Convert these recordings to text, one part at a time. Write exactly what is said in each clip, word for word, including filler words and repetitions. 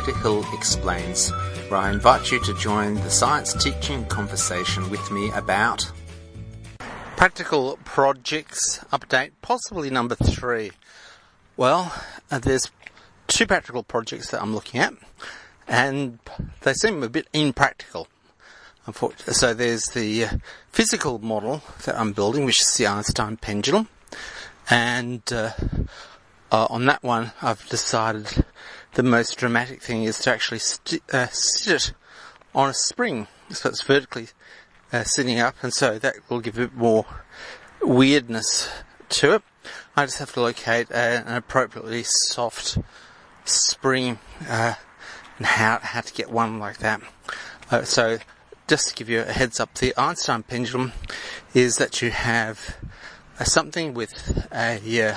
Doctor Hill Explains, where I invite you to join the science teaching conversation with me about practical projects update, possibly number three. Well, uh, there's two practical projects that I'm looking at, and they seem a bit impractical. Unfortunately. So there's the uh, physical model that I'm building, which is the Einstein pendulum, and uh, uh, on that one I've decided the most dramatic thing is to actually st- uh, sit it on a spring, so it's vertically uh, sitting up, and so that will give a bit more weirdness to it. I just have to locate a, an appropriately soft spring uh, and how how to get one like that. Uh, so just to give you a heads up, the Einstein pendulum is that you have uh, something with a, uh,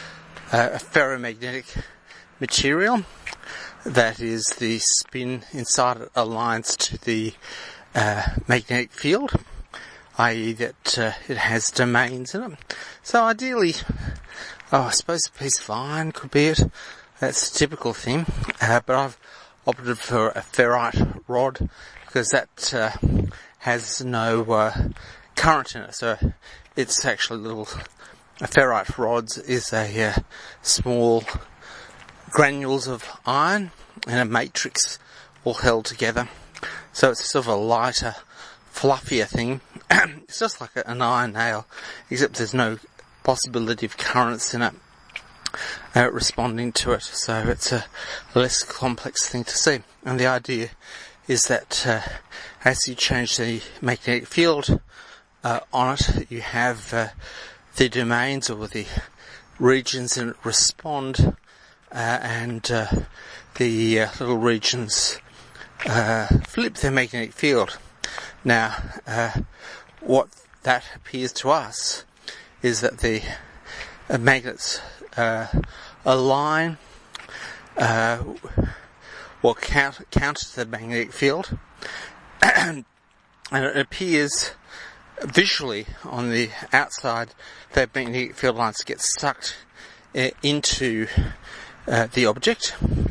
a ferromagnetic material that is the spin inside it aligns to the uh, magnetic field, that is that uh, it has domains in it. So ideally, oh, I suppose a piece of iron could be it. That's a typical thing, uh, but I've opted for a ferrite rod because that uh, has no uh, current in it. So it's actually little a ferrite rods is a uh, small granules of iron and a matrix all held together. So it's sort of a lighter, fluffier thing. It's just like an iron nail, except there's no possibility of currents in it uh, responding to it. So it's a less complex thing to see. And the idea is that uh, as you change the magnetic field uh, on it, you have uh, the domains or the regions in it respond, uh, and uh, the uh, little regions uh, flip their magnetic field. Now, uh, what that appears to us is that the uh, magnets uh, align uh, or count, counter the magnetic field, and it appears visually on the outside that magnetic field lines get sucked uh, into uh, the object,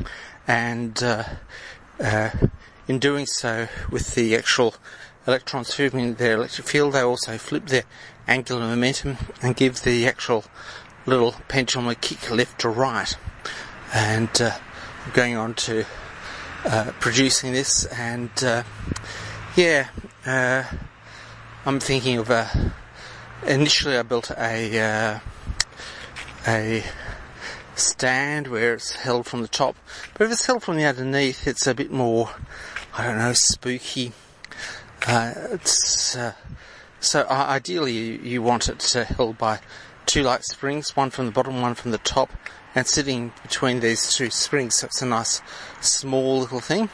and uh, uh, in doing so with the actual electrons flipping their electric field, they also flip their angular momentum and give the actual little pendulum a kick left or right. And uh, I'm going on to uh, producing this, and uh, yeah, uh, I'm thinking of a. Initially, I built a uh, a stand where it's held from the top, but if it's held from the underneath, it's a bit more, I don't know, spooky. Uh, it's uh, so uh, ideally you, you want it uh, held by two light springs, one from the bottom, one from the top, and sitting between these two springs. So it's a nice small little thing,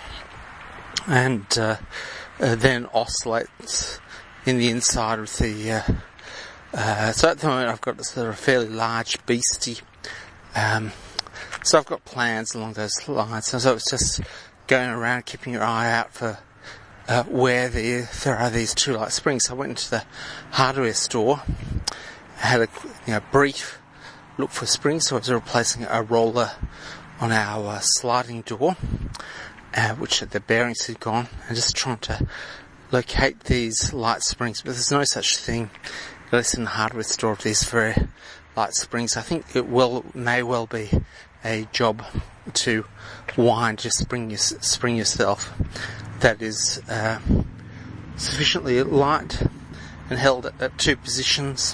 and uh, uh, then oscillates in the inside of the. Uh, uh, so at the moment I've got a sort of fairly large beastie. Um, so I've got plans along those lines. So it's just going around, keeping your eye out for. Uh, where the, there are these two light springs. So I went into the hardware store, had a you know, brief look for springs, so I was replacing a roller on our uh, sliding door, uh, which the bearings had gone, and just trying to locate these light springs. But there's no such thing, at least in the hardware store, of these very light springs. I think it will may well be a job to wind your spring, your, spring yourself that is uh, sufficiently light and held at, at two positions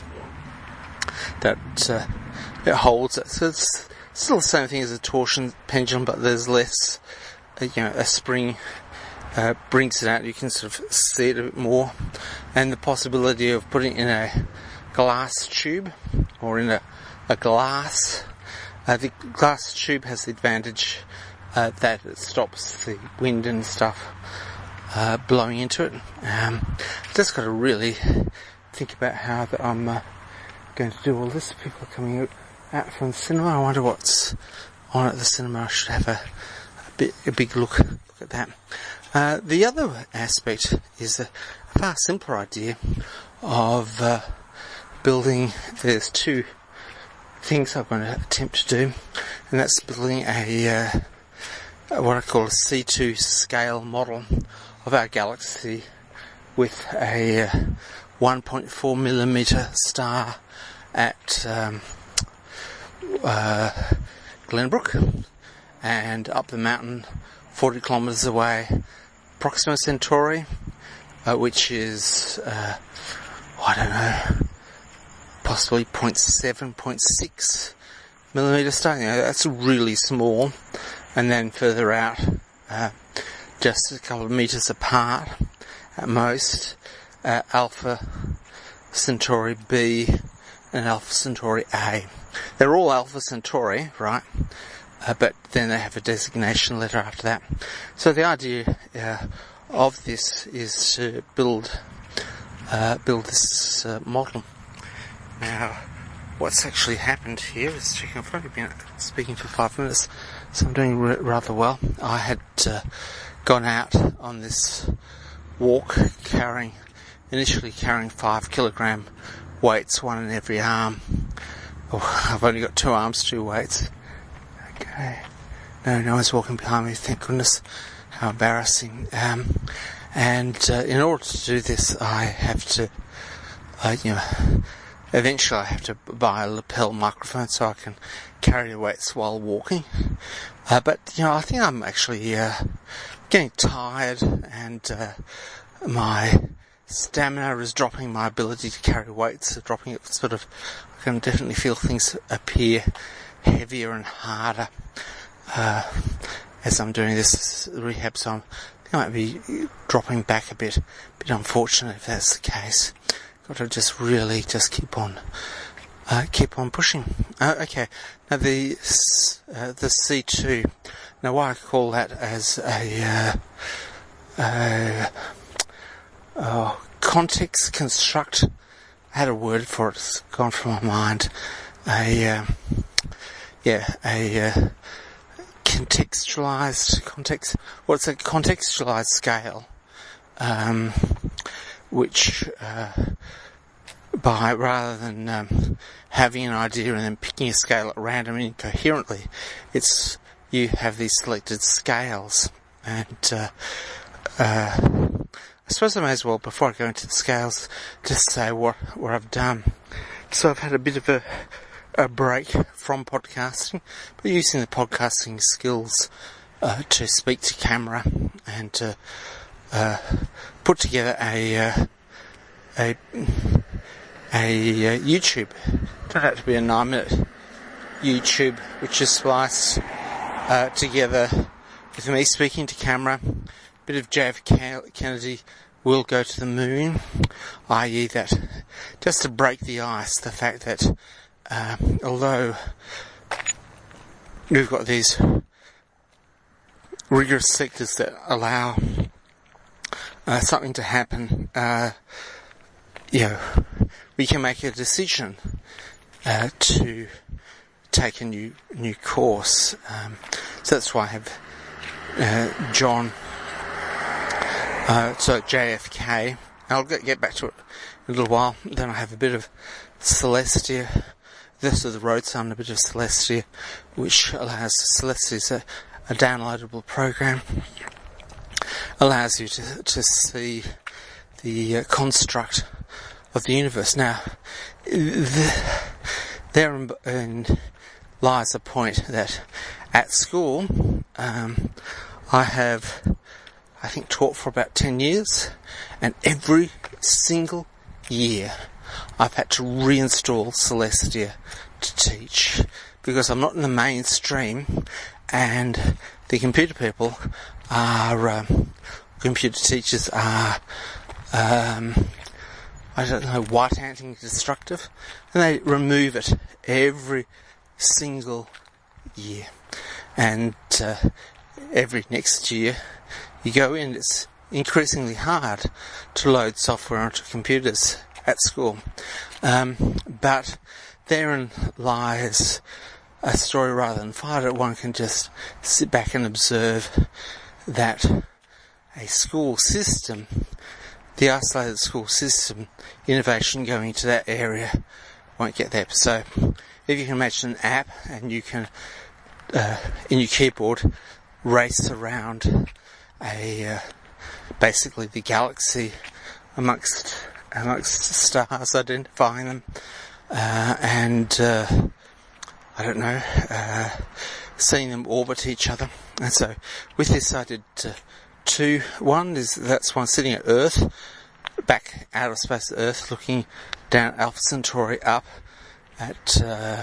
that uh, it holds it. So it's still the same thing as a torsion pendulum, but there's less, uh, you know, a spring uh, brings it out. You can sort of see it a bit more, and the possibility of putting it in a glass tube or in a, a glass. Uh, the glass tube has the advantage uh, that it stops the wind and stuff uh, blowing into it. Um, just got to really think about how that I'm uh, going to do all this. People are coming out from the cinema. I wonder what's on at the cinema. I should have a, a, bit, a big look, look at that. Uh, the other aspect is a far simpler idea of uh, building. There's two things I'm going to attempt to do, and that's building a uh, what I call a C two scale model of our galaxy with a uh, one point four millimeter star at um, uh, Glenbrook, and up the mountain forty kilometres away Proxima Centauri, uh, which is uh, I don't know, possibly zero point seven, zero point six millimeter star. You know, that's really small. And then further out, uh, just a couple of meters apart at most, uh, Alpha Centauri B and Alpha Centauri A. They're all Alpha Centauri, right? Uh, but then they have a designation letter after that. So the idea uh, of this is to build uh, build this uh, model. Now, what's actually happened here is checking. I've only been speaking for five minutes, so I'm doing r- rather well. I had uh, gone out on this walk carrying, initially carrying five kilogram weights, one in every arm. Oh, I've only got two arms, two weights. Okay. No, no one's walking behind me, thank goodness. How embarrassing. Um, and uh, in order to do this, I have to, uh, you know, eventually I have to buy a lapel microphone so I can carry the weights while walking. Uh, but, you know, I think I'm actually uh, getting tired, and uh, my stamina is dropping, my ability to carry weights is dropping. It sort of, I can definitely feel things appear heavier and harder uh, as I'm doing this rehab, so I'm, I think I might be dropping back a bit. A bit unfortunate if that's the case. Got to just really just keep on, uh, keep on pushing. Uh, okay, now the uh, the C two. Now why I call that as a uh, uh, oh, context construct. I had a word for it. It's gone from my mind. A uh, yeah, a uh, contextualized context. Well, it's a contextualized scale, um, which. Uh, by rather than um, having an idea and then picking a scale at random and incoherently, it's you have these selected scales. And uh, uh, I suppose I may as well, before I go into the scales, just say what what I've done. So I've had a bit of a, a break from podcasting, but using the podcasting skills uh, to speak to camera and to uh, put together a uh, a a uh, YouTube. It turned out to be a nine minute YouTube, which is spliced uh, together with me speaking to camera, a bit of J F K Kennedy will go to the moon, that is that, just to break the ice, the fact that uh, although we've got these rigorous sectors that allow uh, something to happen, uh, you know, we can make a decision uh, to take a new new course. Um, so that's why I have uh, John, uh, so J F K. I'll get, get back to it in a little while. Then I have a bit of Celestia. This is the road sun, a bit of Celestia, which allows Celestia is a, a downloadable program. Allows you to to see the uh, construct of the universe. Now, the, therein in lies the point that at school, um, I have, I think, taught for about ten years, and every single year I've had to reinstall Celestia to teach, because I'm not in the mainstream, and the computer people are, um, computer teachers are, um, I don't know, white-handing destructive, and they remove it every single year. And uh, every next year you go in, it's increasingly hard to load software onto computers at school. Um, but therein lies a story rather than fight it. One can just sit back and observe that a school system, the isolated school system, innovation going to that area won't get there. So if you can imagine an app and you can, uh, in your keyboard, race around a uh, basically the galaxy amongst amongst stars, identifying them, uh, and uh, I don't know, uh, seeing them orbit each other. And so with this I did uh, two. One is that's one sitting at Earth, back out of space at Earth, looking down Alpha Centauri up at uh,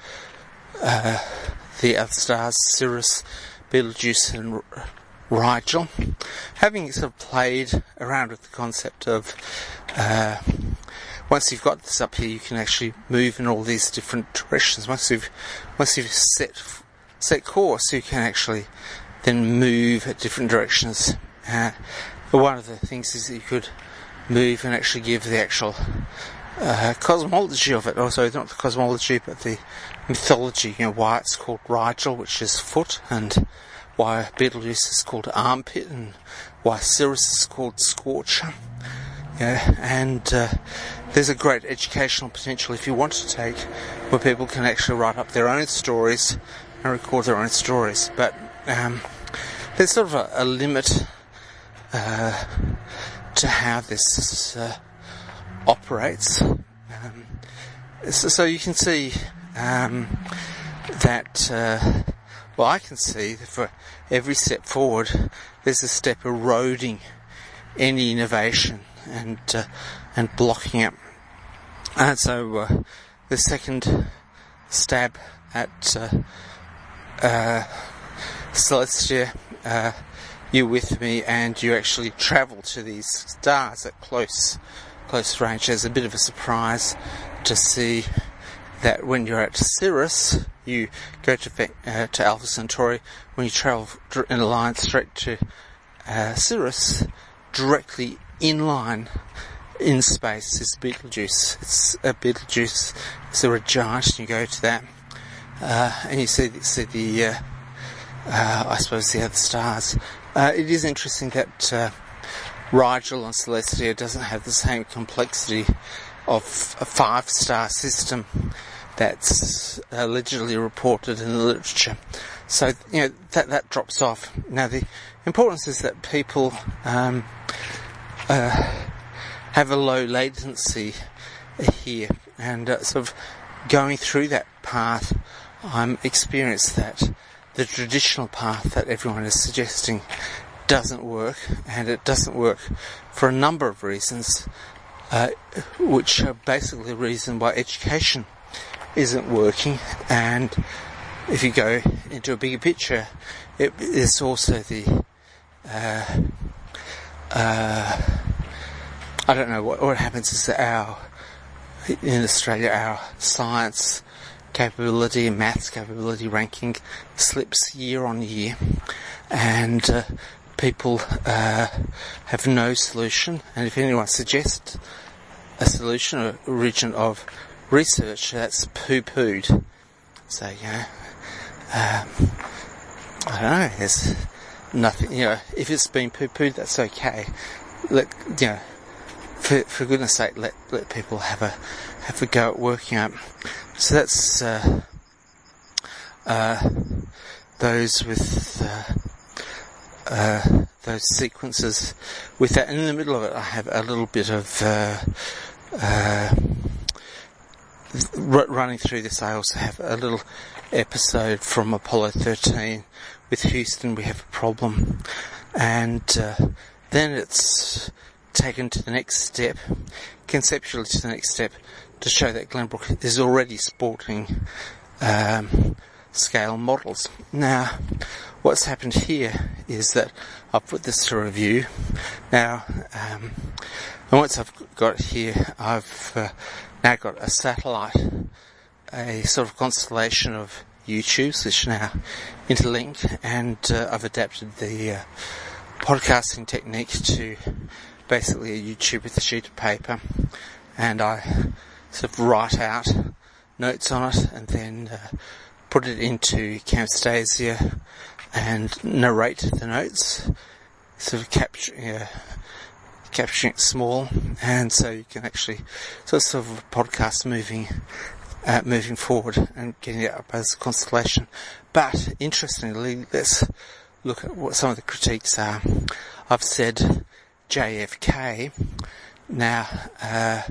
uh, the other stars, Sirius, Betelgeuse and Rigel. Having sort of played around with the concept of uh, once you've got this up here, you can actually move in all these different directions. Once you've once you've set set course, you can actually then move at different directions. Uh, but one of the things is that you could move and actually give the actual uh, cosmology of it. Also, not the cosmology, but the mythology. You know, why it's called Rigel, which is foot, and why Betelgeuse is called armpit, and why Sirius is called scorcher. Yeah, and uh, there's a great educational potential if you want to take, where people can actually write up their own stories and record their own stories. But um, there's sort of a, a limit uh, to how this uh, operates. Um, so, so you can see um, that. Uh, Well, I can see that for every step forward, there's a step eroding any innovation and uh, and blocking it. And so uh, the second stab at uh, uh, Celestia, uh, you're with me, and you actually travel to these stars at close close range. There's a bit of a surprise to see that when you're at Sirius, you go to uh, to Alpha Centauri. When you travel in a line straight to uh, Sirius, directly in line in space is Betelgeuse. It's a Betelgeuse. It's a red giant, and you go to that, uh, and you see see the uh, uh, I suppose the other stars. Uh, it is interesting that uh, Rigel on Celestia doesn't have the same complexity of a five-star system that's allegedly reported in the literature. So, you know, that that drops off. Now, the importance is that people um, uh, have a low latency here, and uh, sort of going through that path, I'm experienced that the traditional path that everyone is suggesting doesn't work, and it doesn't work for a number of reasons, uh, which are basically the reason why education isn't working. And if you go into a bigger picture, it is also the uh, uh, I don't know what what happens is that our in Australia our science capability and maths capability ranking slips year on year, and uh, people uh, have no solution. And if anyone suggests a solution or origin of research, that's poo-pooed. So, you know, um, I don't know, there's nothing, you know, if it's been poo-pooed, that's okay. Let, you know, for, for goodness sake, let, let people have a, have a go at working out. So that's, uh, uh, those with, uh, uh, those sequences with that. And in the middle of it, I have a little bit of, uh, uh, running through this. I also have a little episode from Apollo thirteen with Houston. We have a problem, and uh, then it's taken to the next step, conceptually to the next step, to show that Glenbrook is already sporting um, scale models. Now, what's happened here is that I've put this to review. Now, um, and once I've got it here, I've uh, now got a satellite, a sort of constellation of YouTubes which now interlink, and uh, I've adapted the uh, podcasting technique to basically a YouTube with a sheet of paper, and I sort of write out notes on it and then uh, put it into Camtasia and narrate the notes, sort of capturing uh, capturing it small, and so you can actually so it's sort of a podcast moving uh, moving forward and getting it up as a constellation. But interestingly, let's look at what some of the critiques are. I've said J F K. Now, uh,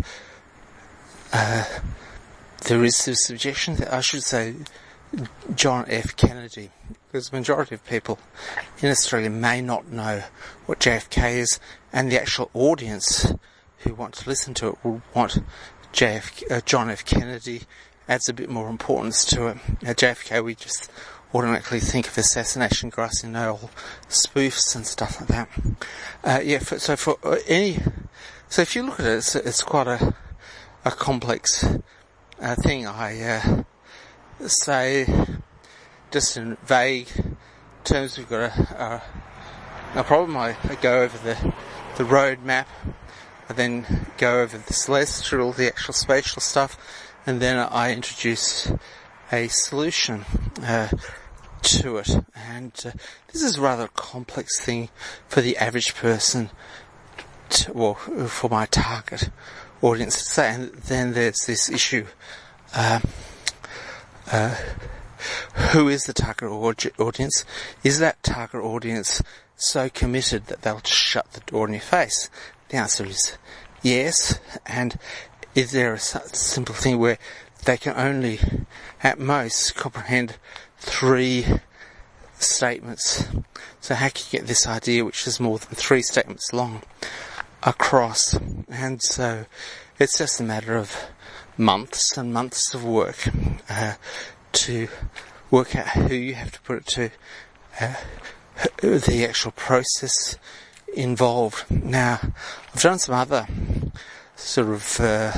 uh, there is the suggestion that I should say John F. Kennedy, because the majority of people in Australia may not know what J F K is, and the actual audience who want to listen to it will want J F, uh, John F. Kennedy. Adds a bit more importance to it. At J F K we just automatically think of assassination, grassy knoll, spoofs and stuff like that. Uh, yeah, for, so for any, so if you look at it, it's, it's quite a, a complex uh, thing. I uh, say, just in vague terms, we've got a, a, a problem. I, I go over the, the road map, I then go over the celestial, the actual spatial stuff, and then I introduce a solution uh, to it. And uh, this is a rather complex thing for the average person, to, well, for my target audience to say. And then there's this issue, uh, uh, who is the target audience? Is that target audience so committed that they'll just shut the door in your face? The answer is yes. And is there a simple thing where they can only, at most, comprehend three statements? So how can you get this idea, which is more than three statements long, across? And so it's just a matter of months and months of work uh, to work out who you have to put it to, uh, the actual process involved. Now, I've done some other sort of uh,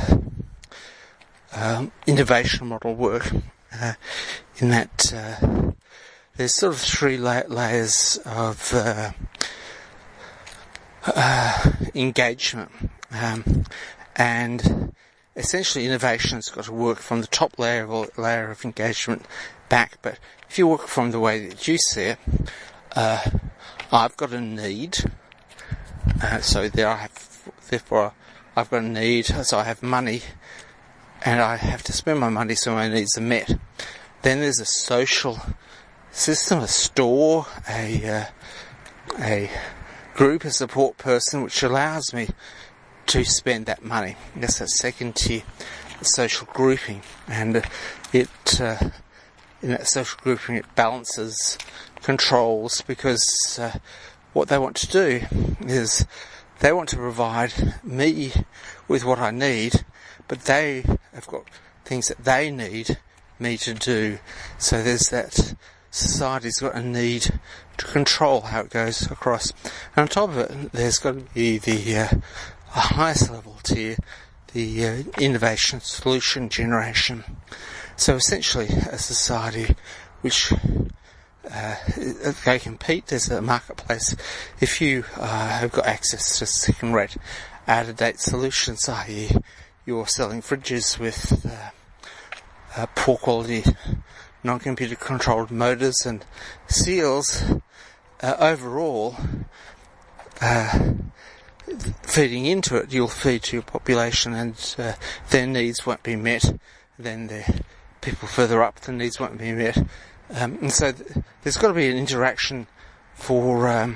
um, innovation model work uh, in that uh, there's sort of three la- layers of uh, uh, engagement, um, and essentially innovation's got to work from the top layer of layer of engagement back. But if you work from the way that you see it, uh, I've got a need, uh, so there I have, therefore I've got a need, so I have money, and I have to spend my money so my needs are met. Then there's a social system, a store, a uh, a group, a support person, which allows me to spend that money. That's a second tier social grouping, and it uh, in that social grouping it balances, controls, because uh, what they want to do is they want to provide me with what I need, but they have got things that they need me to do. So there's that society's got a need to control how it goes across. And on top of it, there's got to be the uh, highest level tier, the uh, innovation, solution generation. So essentially a society which Uh, they compete. There's a marketplace. If you uh, have got access to second-rate, out-of-date solutions, that is, you're selling fridges with uh, uh, poor quality, non-computer controlled motors and seals, uh, overall, uh, feeding into it, you'll feed to your population, and uh, their needs won't be met. Then the people further up, the needs won't be met. Um, and so th- there's got to be an interaction for um,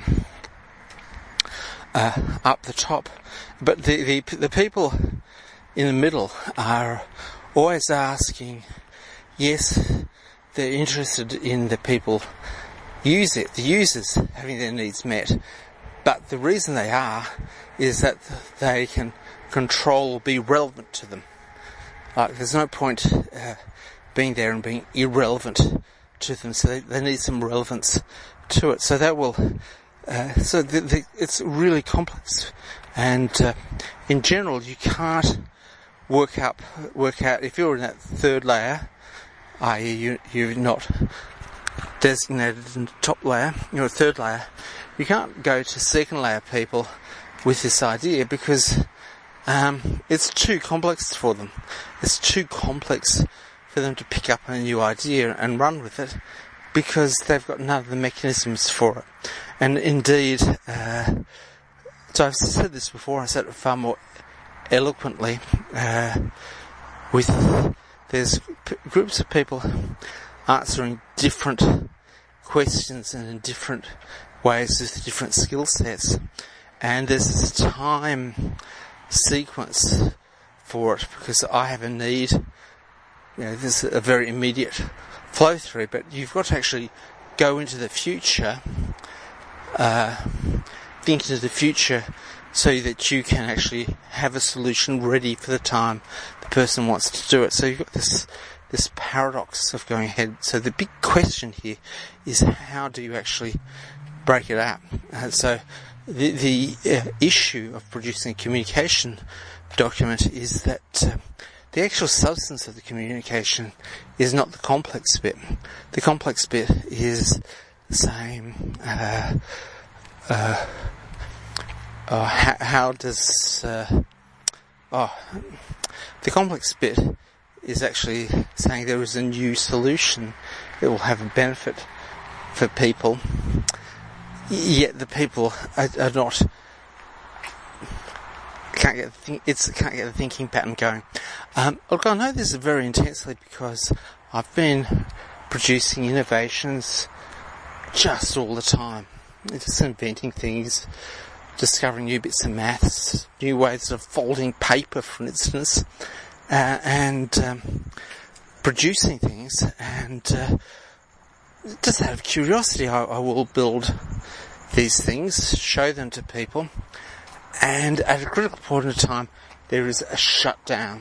uh, up the top, but the, the the people in the middle are always asking. Yes, they're interested in the people use it, the users having their needs met, but the reason they are is that they can control or be relevant to them. Like, there's no point uh, being there and being irrelevant to them, so they, they need some relevance to it. So that will, uh, so the, the, it's really complex, and uh, in general, you can't work up, work out if you're in that third layer, that is, you, you're not designated in the top layer, you're a third layer. You can't go to second layer people with this idea because um, it's too complex for them. It's too complex for them to pick up a new idea and run with it because they've got none of the mechanisms for it. And indeed, uh, so I've said this before, I said it far more eloquently, uh, with, there's p- groups of people answering different questions and in different ways with different skill sets. And there's this time sequence for it, because I have a need, you know, there's a very immediate flow through, but you've got to actually go into the future, uh, think into the future, so that you can actually have a solution ready for the time the person wants to do it. So you've got this this paradox of going ahead. So the big question here is, how do you actually break it up? Uh, so the, the uh, issue of producing a communication document is that uh, the actual substance of the communication is not the complex bit. The complex bit is saying, uh, uh, uh, how, how does, uh, oh, the complex bit is actually saying there is a new solution that will have a benefit for people, yet the people are, are not, can't get the think, it's can't get the thinking pattern going. Um, look, I know this very intensely because I've been producing innovations just all the time, just inventing things, discovering new bits of maths, new ways of folding paper, for instance, uh, and um, producing things. And uh, just out of curiosity, I, I will build these things, show them to people, and at a critical point in time, there is a shutdown.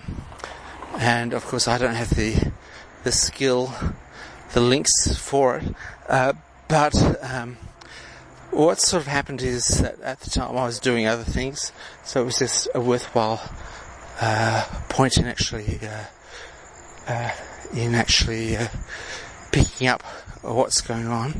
And of course, I don't have the the skill, the links for it, uh, but um, what sort of happened is that at the time I was doing other things, so it was just a worthwhile uh, point in actually uh, uh, in actually uh, picking up what's going on.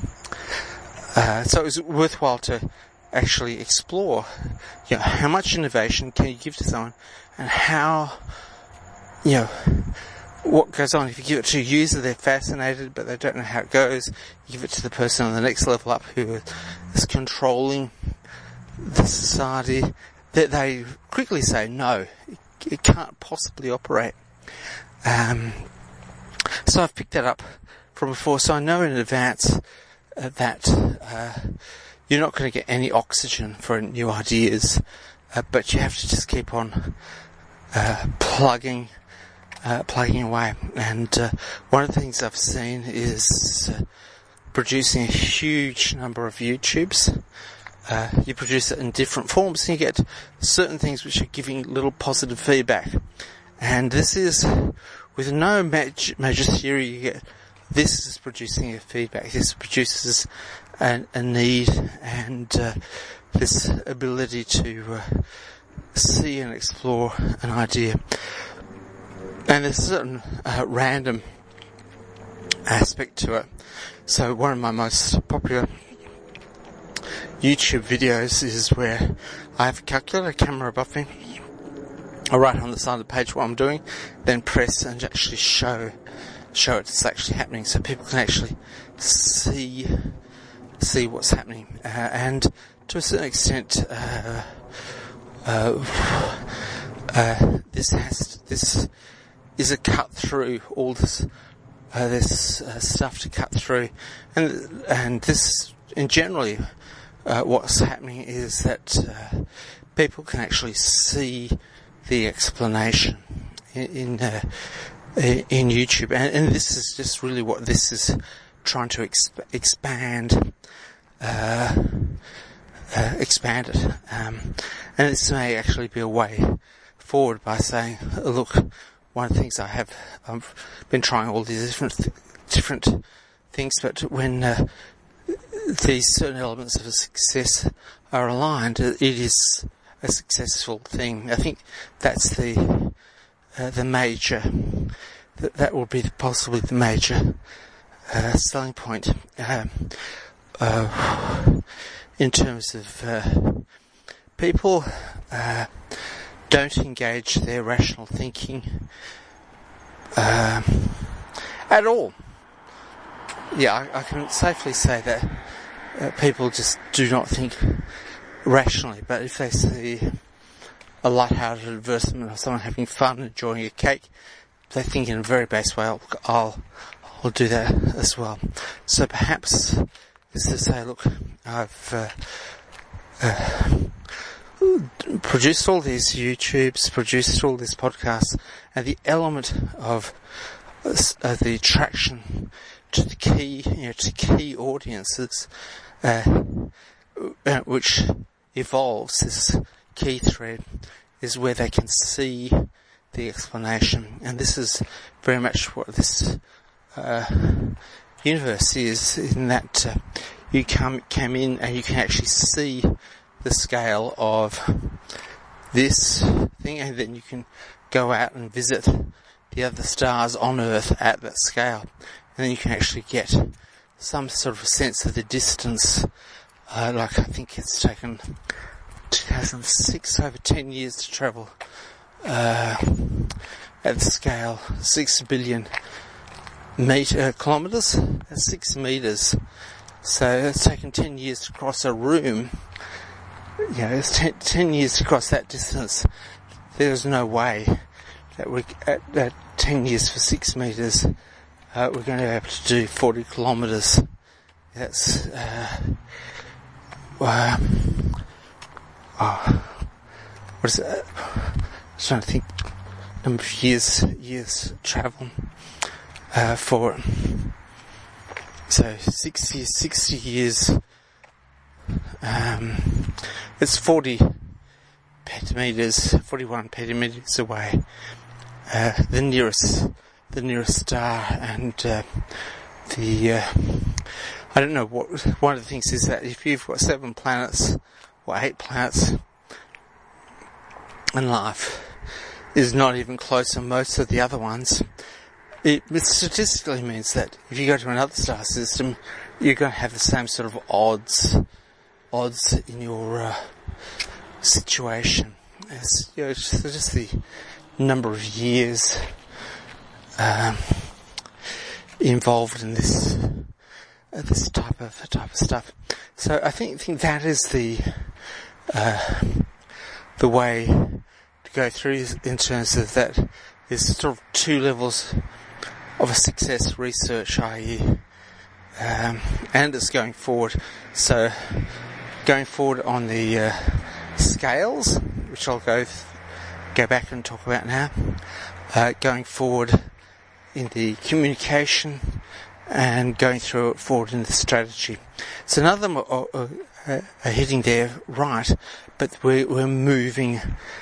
Uh, so it was worthwhile to actually explore, you know, how much innovation can you give to someone, and how, you know, what goes on. If you give it to a user, they're fascinated, but they don't know how it goes. You give it to the person on the next level up who is controlling the society, that they quickly say, no, it can't possibly operate. Um, so I've picked that up from before, so I know in advance uh, that uh, you're not going to get any oxygen for new ideas, uh, but you have to just keep on uh, plugging Uh, plugging away. And uh, one of the things I've seen is uh, producing a huge number of YouTubes. Uh, you produce it in different forms, and you get certain things which are giving little positive feedback. And this is, with no major, major theory, you get, this is producing a feedback. This produces a, a need and uh, this ability to uh, see and explore an idea. And there's a certain uh, random aspect to it. So one of my most popular YouTube videos is where I have a calculator, a camera above me. I write on the side of the page what I'm doing, then press and actually show show it's actually happening, so people can actually see see what's happening. Uh, and to a certain extent, uh, uh, uh, this has this. is a cut through all this, uh, this uh, stuff to cut through, and and this, in generally, uh, what's happening is that uh, people can actually see the explanation in in, uh, in YouTube, and, and this is just really what this is trying to exp- expand, uh, uh, expand it, um, and this may actually be a way forward by saying, look. One of the things I have, I've been trying all these different, th- different things, but when uh, these certain elements of a success are aligned, it is a successful thing. I think that's the uh, the major, that that will be the, possibly the major uh, selling point um, uh, in terms of uh, people. Uh, don't engage their rational thinking um, at all. Yeah, I, I can safely say that uh, people just do not think rationally, but if they see a light-hearted advertisement of someone having fun, enjoying a cake, they think in a very base way, I'll, I'll, will do that as well. So perhaps is to say, look, I've uh, uh, produced all these YouTubes, produced all these podcasts, and the element of uh, the attraction to the key, you know, to key audiences, uh, uh, which evolves this key thread, is where they can see the explanation. And this is very much what this uh, universe is, in that uh, you come come in and you can actually see the scale of this thing, and then you can go out and visit the other stars on Earth at that scale, and then you can actually get some sort of sense of the distance. Uh, like I think it's taken two thousand six, over ten years to travel uh, at the scale six billion meter kilometres, that's six metres. So it's taken ten years to cross a room. You know, it's ten, ten years to cross that distance. There's no way that we, at, at ten years for six metres, uh, we're going to be able to do forty kilometres. That's, uh, uh, oh, what is it? I'm trying to think, number of years, years travel, uh, for it. So sixty, sixty years, um, it's forty petameters, forty-one petameters away, uh, the nearest, the nearest star, and, uh, the, uh, I don't know what, one of the things is that if you've got seven planets, or eight planets, and life is not even close to most of the other ones, it statistically means that if you go to another star system, you're going to have the same sort of odds, odds in your uh, situation. As, you know, just, just the number of years um, involved in this uh, this type of type of stuff. So I think think that is the uh, the way to go through in terms of that. There's sort of two levels of a success research, that is, um, and it's going forward. So going forward on the uh, scales, which I'll go th- go back and talk about now. Uh, going forward in the communication, and going through it forward in the strategy. So none of them are, are, are hitting there right, but we're, we're moving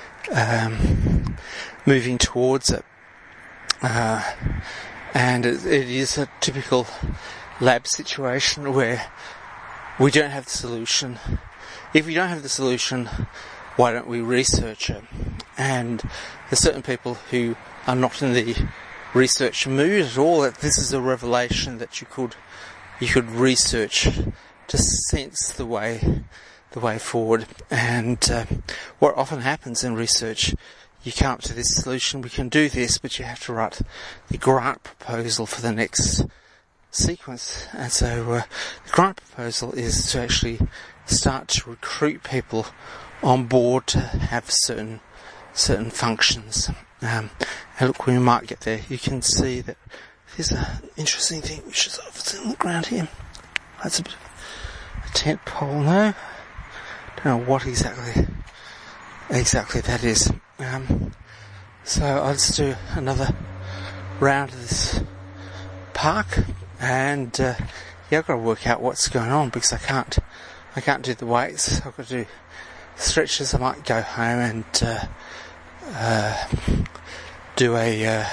um, moving towards it. Uh, and it, it is a typical lab situation where we don't have the solution. If we don't have the solution, why don't we research it? And there's certain people who are not in the research mood at all, that this is a revelation that you could you could research to sense the way the way forward. And uh, what often happens in research, you come up to this solution, we can do this, but you have to write the grant proposal for the next sequence. And so uh, the grant proposal is to actually start to recruit people on board to have certain certain functions. Um, and look, we might get there. You can see that there's an interesting thing which is obviously on the ground here. That's a bit of a tent pole now. Don't know what exactly exactly that is. Um, so I'll just do another round of this park, and uh, yeah, I've got to work out what's going on, because I can't I can't do the weights. I've got to do stretches. I might go home and uh, uh, do a uh,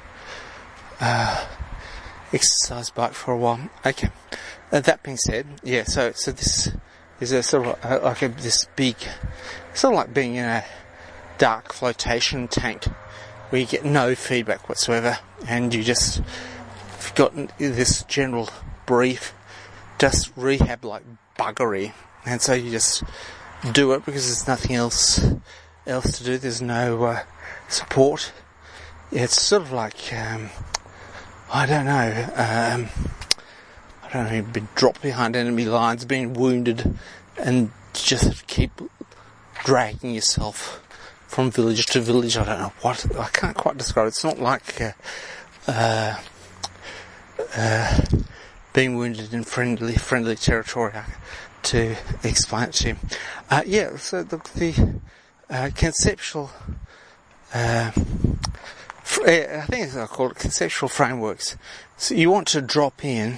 uh, exercise bike for a while. Okay. Uh, that being said, yeah. So so this is a sort of uh, like a, this big, sort of like being in a dark flotation tank where you get no feedback whatsoever, and you just have gotten this general brief, just rehab like buggery, and so you just do it because there's nothing else else to do. There's no uh, support. It's sort of like um, I don't know. Um, I don't know. You've been dropped behind enemy lines, being wounded, and just keep dragging yourself from village to village. I don't know what. I can't quite describe it. It's not like uh, uh, uh, being wounded in friendly friendly territory to explain it to him. Uh, yeah, so the, the uh, conceptual, uh, fr- I think I call it conceptual frameworks. So you want to drop in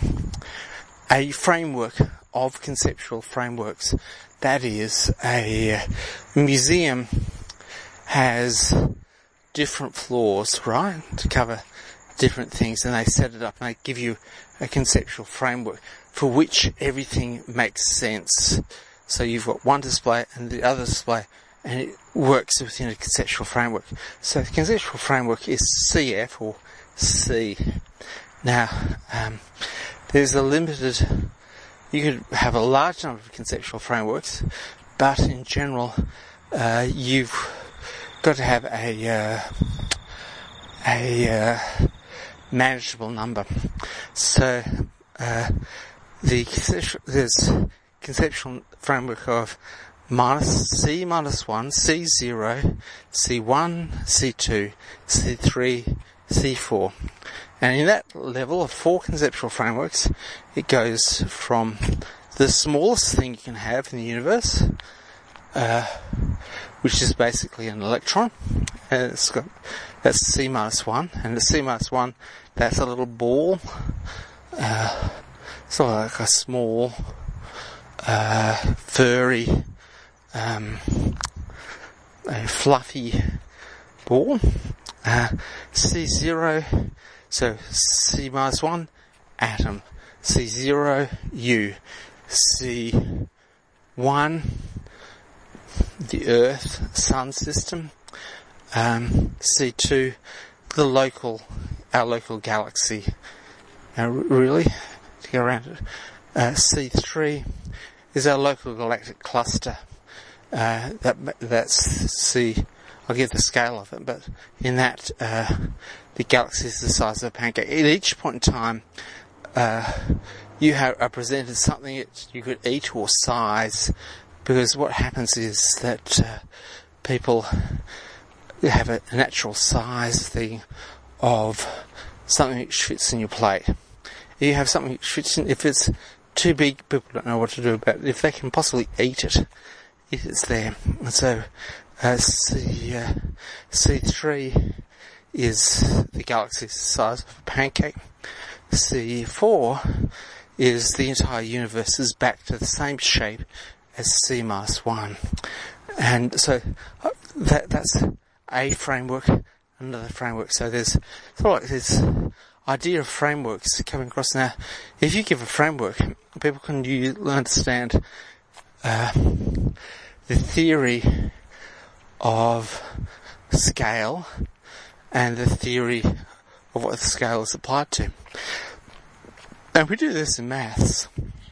a framework of conceptual frameworks. That is, a museum has different floors, right, to cover different things, and they set it up and they give you a conceptual framework for which everything makes sense. So you've got one display and the other display, and it works within a conceptual framework. So the conceptual framework is C F or C. Now, um, there's a limited, you could have a large number of conceptual frameworks, but in general, uh, you've got to have a, uh, a, uh, manageable number. So, uh, the there's conceptual framework of minus C minus one, C zero, C one, C two, C three, C four. And in that level of four conceptual frameworks, it goes from the smallest thing you can have in the universe, uh, which is basically an electron. And it's got, that's C minus one, and the C minus one, that's a little ball, uh, sort of like a small, uh, furry, um, a fluffy ball. Uh, C zero, so C minus one, atom. C zero, U. C one, the Earth, Sun system. Um, C two, the local, our local galaxy. Now, really, to go around it. Uh, C three is our local galactic cluster. Uh, that that's C. I'll give the scale of it, but in that, uh, the galaxy is the size of a pancake. At each point in time, uh, you have are presented something that you could eat or size, because what happens is that uh, people have a natural size thing of something which fits in your plate. If you have something which fits in, if it's too big, people don't know what to do about it. If they can possibly eat it, if it's there. And so, uh, C, uh, C three is the galaxy's size of a pancake. C four is the entire universe is back to the same shape as C minus one. And so, uh, that, that's a framework, another framework. So there's sort of like this idea of frameworks coming across. Now, if you give a framework, people can you understand uh, the theory of scale and the theory of what the scale is applied to. And we do this in maths.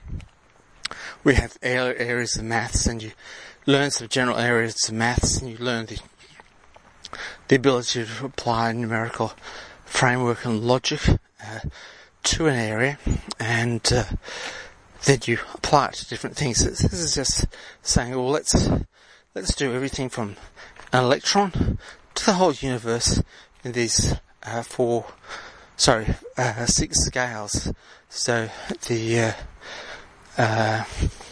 We have areas of maths, and you learn some general areas of maths, and you learn the the ability to apply numerical framework and logic uh, to an area, and uh, then you apply it to different things. This is just saying, well, let's let's do everything from an electron to the whole universe in these uh, four, sorry, uh, six scales. So the uh, uh,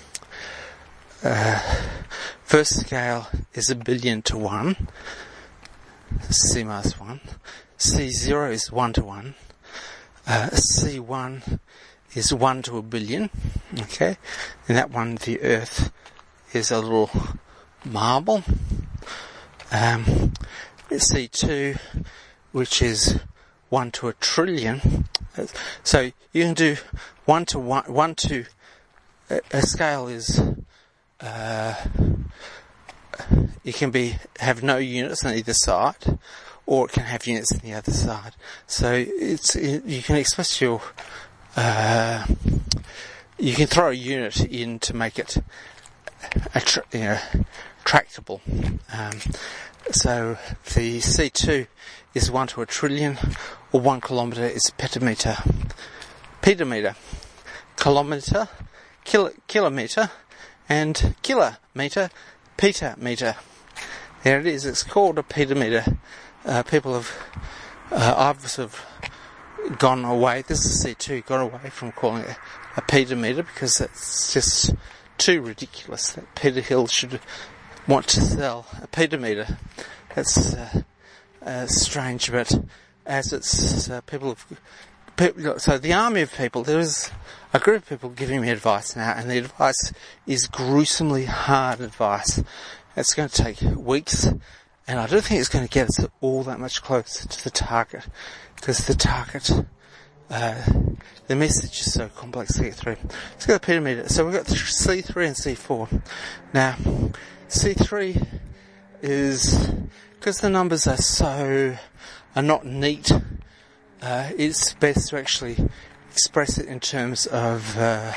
uh, first scale is a billion to one. C minus one. C zero is one to one. Uh, C one is one to a billion. Okay. And that one, the Earth, is a little marble. Um, C two, which is one to a trillion. So you can do one to one, one to, a, a scale is, uh, it can be, have no units on either side, or it can have units on the other side. So it's, it, you can express your, uh, you can throw a unit in to make it, attra- you know, tractable. Um, so the C two is one to a trillion, or one kilometre is petameter. Petameter, kilometre, kilo, kilometre, and kilometre, petameter. There it is. It's called a petameter. Uh, people have, uh, I've sort of gone away. This is C two, gone away from calling it a pedometer because it's just too ridiculous that Peter Hill should want to sell a pedometer. That's uh, uh, strange, but as it's uh, people have... People, so the army of people, there is a group of people giving me advice now, and the advice is gruesomely hard advice. It's going to take weeks, and I don't think it's going to get us all that much closer to the target, because the target, uh, the message is so complex to get through. Let's go to pedometer. So we've got C three and C four. Now, C three is, because the numbers are so, are not neat, Uh, it's best to actually express it in terms of uh,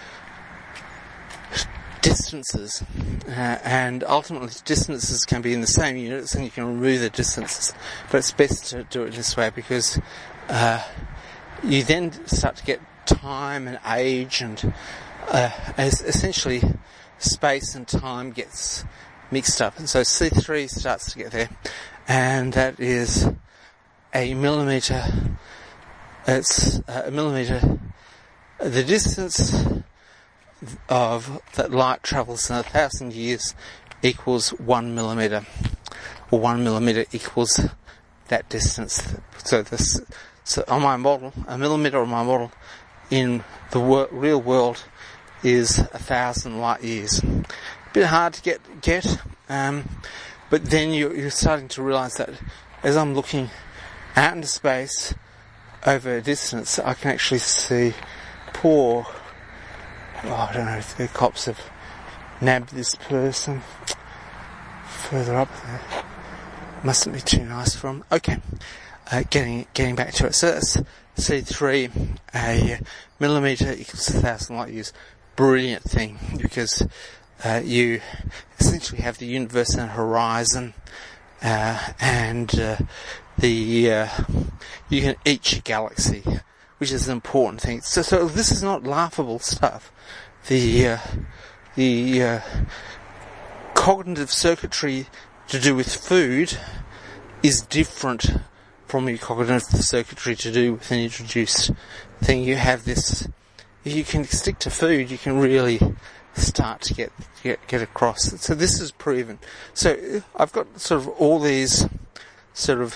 distances, uh, and ultimately distances can be in the same units and you can remove the distances, but it's best to do it this way because uh, you then start to get time and age, and uh, as essentially space and time gets mixed up, and so C three starts to get there, and that is a millimetre. It's uh, a millimetre. The distance of that light travels in a thousand years equals one millimetre, or one millimetre equals that distance. So this, so on my model, a millimetre on my model in the wor- real world is a thousand light years. A bit hard to get get, um, but then you're, you're starting to realise that as I'm looking out into space over a distance, I can actually see poor, oh, I don't know if the cops have nabbed this person further up there. Mustn't be too nice for them. Okay, uh, getting getting back to it. So that's C three, a millimetre equals a thousand light years. Brilliant thing, because uh, you essentially have the universe and horizon, uh, and uh, the uh, you can each a galaxy, which is an important thing. So, so this is not laughable stuff. The uh, the uh, cognitive circuitry to do with food is different from your cognitive circuitry to do with an introduced thing. You have this. If you can stick to food, you can really start to get get get across. So this is proven. So I've got sort of all these sort of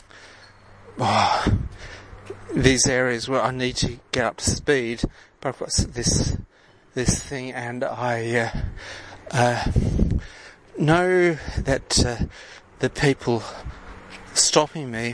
oh, these areas where I need to get up to speed, but I've got this this thing, and I uh, uh, know that uh, the people stopping me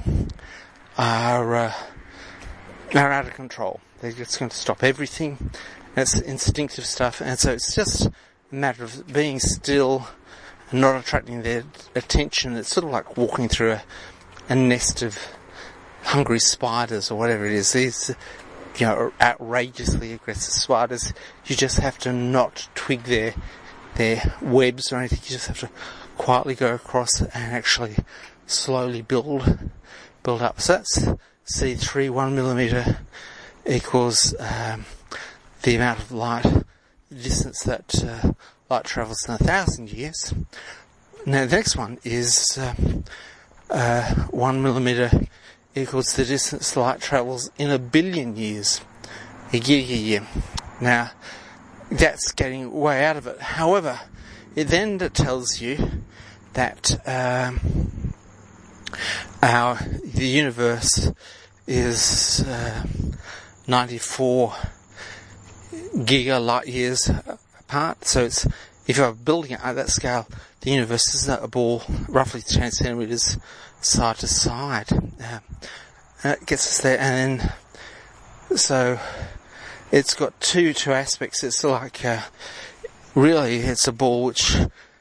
are uh, are out of control. They're just going to stop everything. That's instinctive stuff, and so it's just a matter of being still and not attracting their attention. It's sort of like walking through a, a nest of hungry spiders or whatever it is. These, you know, outrageously aggressive spiders. You just have to not twig their their webs or anything. You just have to quietly go across and actually slowly build build up. So that's C three, one millimetre equals um, the amount of light, the distance that uh, light travels in a thousand years. Now the next one is um, uh, one millimetre equals the distance light travels in a billion years, a giga-year. Now that's getting way out of it. However, it then tells you that um, our the universe is uh, ninety-four giga light years apart. So it's, if you're building it at that scale, the universe is a ball roughly ten centimeters side to side. Uh, and it gets us there, and then so it's got two two aspects. It's like uh, really it's a ball which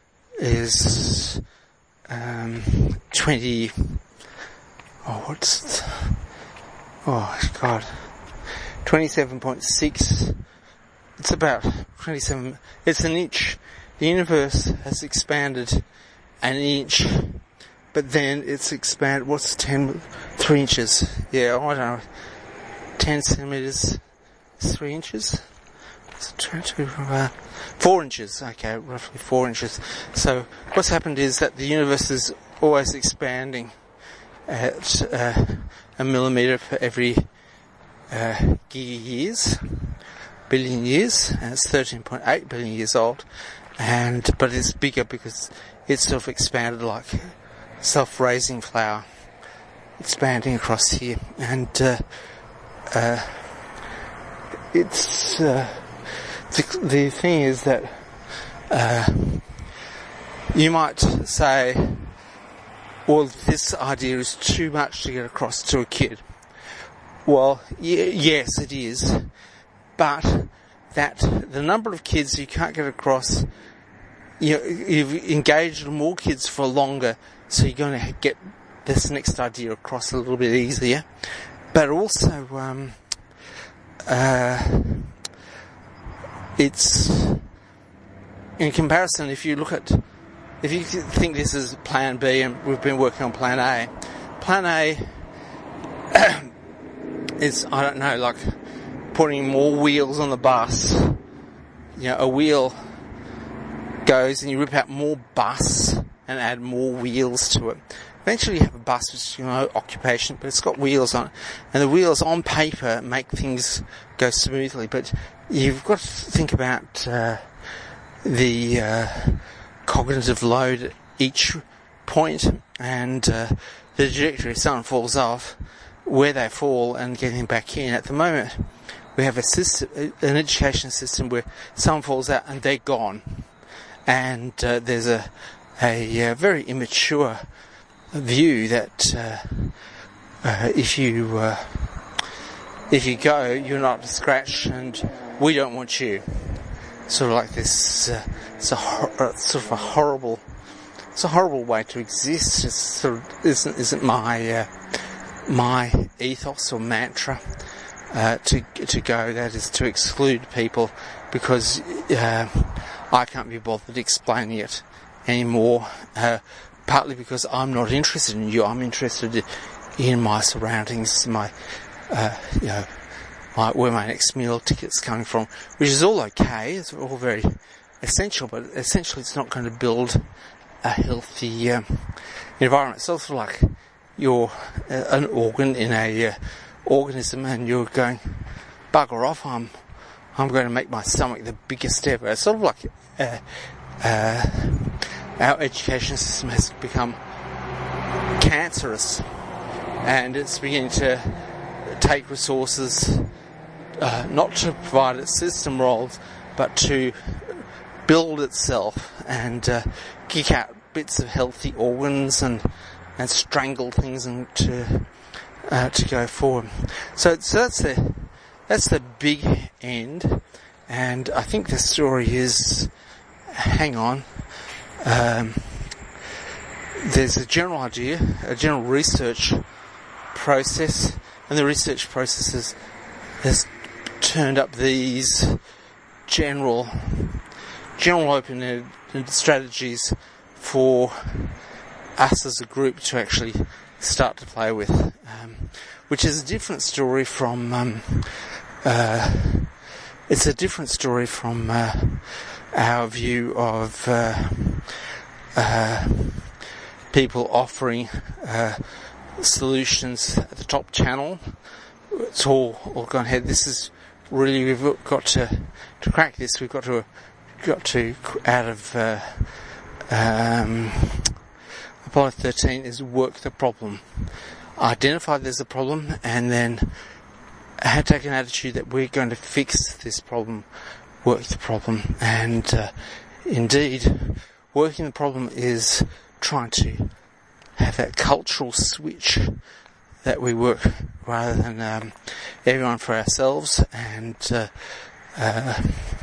is um, twenty. Oh, what's it? Oh God, twenty-seven point six. It's about twenty-seven. It's an inch. The universe has expanded an inch, but then it's expanded. What's ten? Three inches. Yeah, I don't know. Ten centimeters. Three inches. Four inches. Okay, roughly four inches. So what's happened is that the universe is always expanding at uh, a millimetre for every uh, giga years, billion years, and it's thirteen point eight billion years old, and but it's bigger because it's sort of expanded like self-raising flour, expanding across here, and uh, uh, it's uh, the, the thing is that uh, you might say, well, this idea is too much to get across to a kid. Well, y- yes, it is, but that the number of kids you can't get across, you know, you've engaged more kids for longer, so you're going to get this next idea across a little bit easier. But also, um, uh, it's, in comparison, if you look at, if you think this is plan B and we've been working on plan A, plan A is, I don't know, like putting more wheels on the bus. You know, a wheel goes and you rip out more bus and add more wheels to it. Eventually you have a bus which is, you know, occupation, but it's got wheels on it. And the wheels on paper make things go smoothly, but you've got to think about uh, the uh, cognitive load at each point and uh, the trajectory. If someone falls off, where they fall and getting back in. At the moment, we have a system, an education system where someone falls out and they're gone. And uh, there's a, a, a very immature view that uh, uh, if you uh, if you go, you're not to scratch, and we don't want you. Sort of like this. Uh, it's a hor- sort of a horrible. It's a horrible way to exist. It's sort of isn't isn't my uh, my ethos or mantra uh, to to go. That is to exclude people because uh, I can't be bothered explaining it anymore. Uh, partly because I'm not interested in you. I'm interested in my surroundings, my uh, you know, my, where my next meal ticket's coming from, which is all okay. It's all very essential, but essentially it's not going to build a healthy um, environment. It's also like you're uh, an organ in a uh, organism, and you're going, bugger off. I'm I'm going to make my stomach the biggest ever. It's sort of like uh, uh, our education system has become cancerous, and it's beginning to take resources uh, not to provide its system roles, but to build itself and uh, kick out bits of healthy organs and and strangle things and to uh, to go forward. So, so that's the that's the big end, and I think the story is, hang on, um, there's a general idea, a general research process, and the research process has, has turned up these general general open-ended strategies for us as a group to actually start to play with, um, which is a different story from um, uh, it's a different story from uh, our view of uh, uh, people offering uh, solutions at the top channel. It's all, all gone ahead. This is really, we've got to to crack this. We've got to got to out of uh, um, Apollo thirteen is work the problem, identify there's a problem, and then take an attitude that we're going to fix this problem, work the problem. And uh, indeed, working the problem is trying to have that cultural switch that we work rather than um, everyone for ourselves, and uh, uh,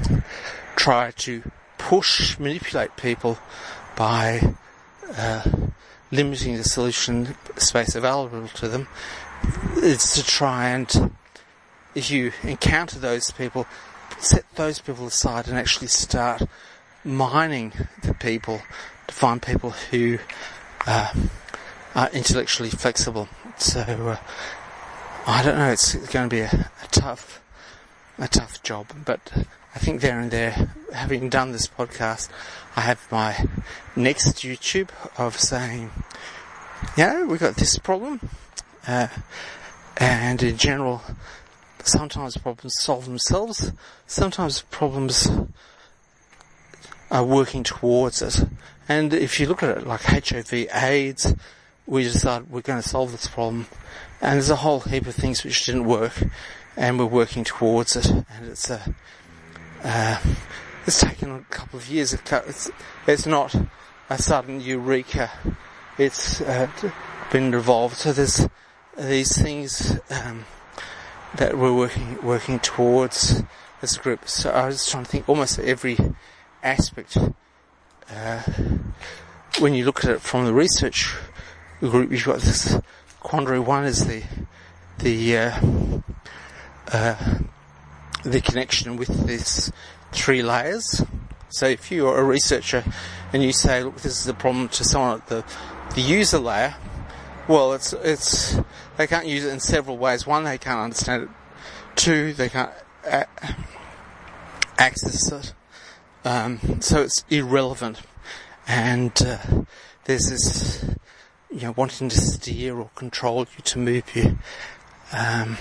try to push, manipulate people by uh, limiting the solution space available to them. It's to try and, if you encounter those people, set those people aside and actually start mining the people to find people who uh, are intellectually flexible. So uh, I don't know. It's going to be a, a tough, a tough job. But I think there and there, having done this podcast, I have my next YouTube of saying, you know, we got this problem, uh, and in general, sometimes problems solve themselves, sometimes problems are working towards it. And if you look at it like H I V AIDS, we decided we're going to solve this problem, and there's a whole heap of things which didn't work, and we're working towards it. And it's a, uh, it's taken a couple of years. It's, it's not a sudden eureka. It's uh, been evolved. So there's these things um, that we're working working towards as a group. So I was trying to think almost every aspect. Uh, when you look at it from the research group, you've got this quandary. One is the the uh, uh, the connection with these three layers. So if you're a researcher and you say, look, this is a problem to someone at the the user layer, well, it's it's they can't use it in several ways. One, they can't understand it. Two, they can't uh, access it. Um, so it's irrelevant. And uh, there's this, you know, wanting to steer or control you, to move you um,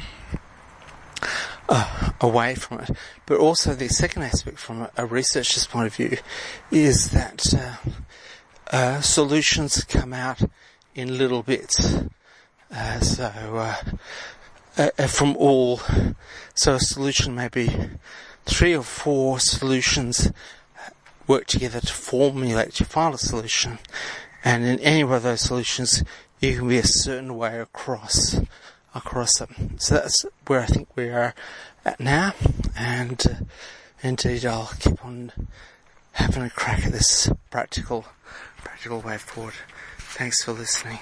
uh, away from it. But also the second aspect from a, a researcher's point of view is that uh, uh, solutions come out in little bits. Uh, so uh, uh, from all, so a solution may be three or four solutions work together to formulate your final solution, and in any one of those solutions you can be a certain way across across them. So that's where I think we are at now, and uh, indeed I'll keep on having a crack at this practical practical way forward. Thanks for listening.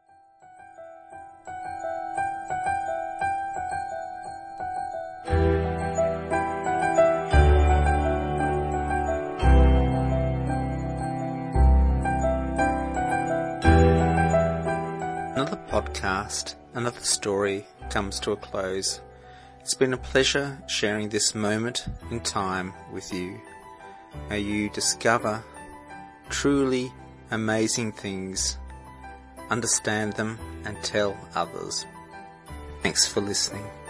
Another podcast, another story comes to a close. It's been a pleasure sharing this moment in time with you. May you discover truly amazing things, understand them, and tell others. Thanks for listening.